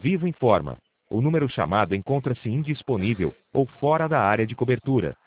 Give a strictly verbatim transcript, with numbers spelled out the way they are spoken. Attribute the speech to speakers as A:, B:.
A: Vivo informa. O número chamado encontra-se indisponível ou fora da área de cobertura.